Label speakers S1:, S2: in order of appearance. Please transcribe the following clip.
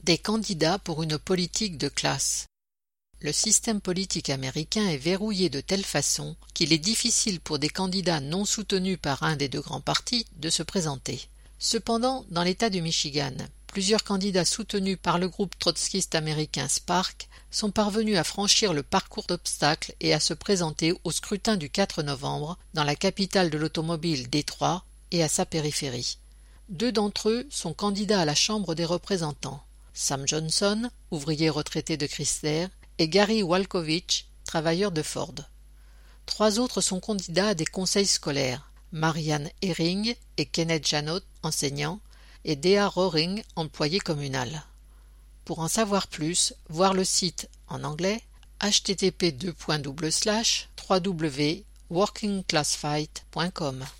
S1: Des candidats pour une politique de classe. Le système politique américain est verrouillé de telle façon qu'il est difficile pour des candidats non soutenus par un des deux grands partis de se présenter. Cependant, dans l'État du Michigan, plusieurs candidats soutenus par le groupe trotskiste américain Spark sont parvenus à franchir le parcours d'obstacles et à se présenter au scrutin du 4 novembre dans la capitale de l'automobile Détroit et à sa périphérie. Deux d'entre eux sont candidats à la Chambre des représentants. Sam Johnson, ouvrier retraité de Chrysler, et Gary Walkovich, travailleur de Ford. Trois autres sont candidats à des conseils scolaires, Marianne Herring et Kenneth Janot, enseignants, et Dea Rohring, employé communal. Pour en savoir plus, voir le site en anglais http://www.workingclassfight.com.